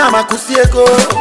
Ana makusieko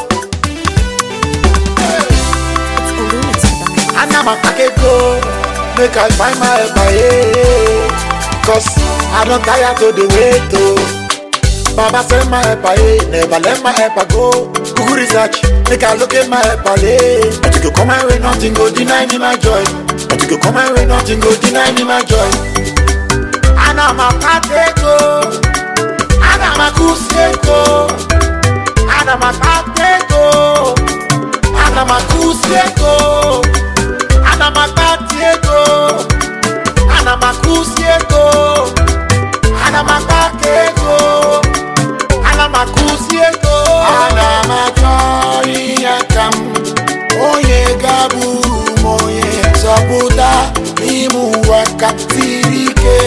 Ana makakeko make I find my helper, cause I don't tire to the wait oh. Baba send my helper, never let my helper go. Google research, make I look at my helper. But you go come my way, nothing go deny me my joy. But you go come my way, nothing go deny me my joy. Ana makakeko Ana makusieko Ana makakeko Ana makusieko Ana makatieko Ana makusieko Ana makakeko Ana makusieko Ana makoyakam Oye gaburu moye Sabuda imu wakatirike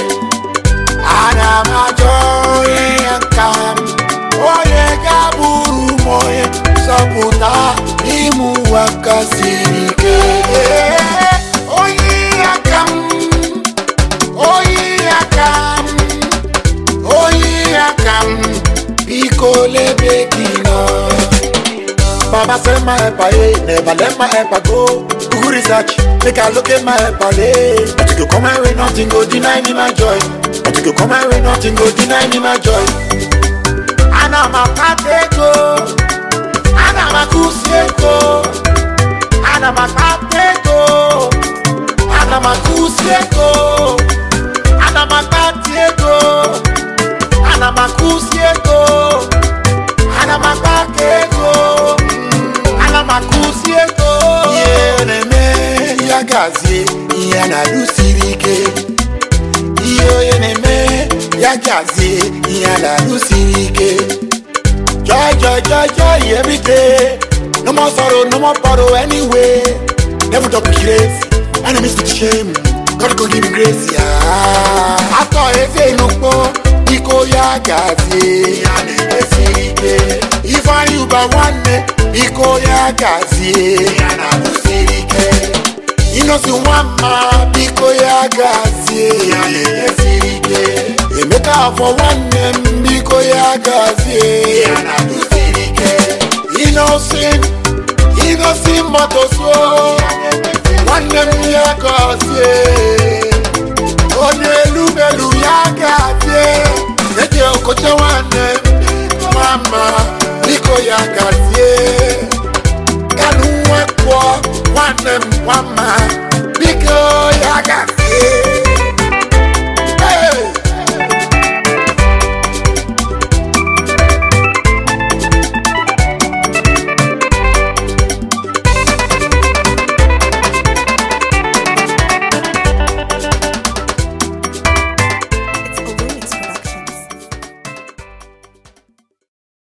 Ana makoyakam Oye gaburu moye Sabuda imu wakatirike Bikole bekino Baba send my helper, never let my helper go. Google research, make I look at my helper. But you go come my way, nothing go deny me my joy. But you go come my way, nothing go deny me my joy. Ana makateko Ana makusieko Ana makateko Ana makusieko Ana makatieko Ana makusieko Ana makakeko Ana makusieko Yeneme yagazi Yana lusirike Yeneme yagazi Yana lusirike Joy, joy, joy, joy every day. No more sorrow, no more borrow anyway. Never talk with grace, enemies to shame. God go give me grace, yeah. After every no more Iko yagazi Yana lusirike If I you by one day Iko yagazi Yana lusirike Inosi wama Iko yagazi Yana lusirike Emeka for one name Iko yagazi Yana lusirike Innocent motoswo one name yagazi Onelu melu yagazi Nete okoche one name Mama Iko yagazi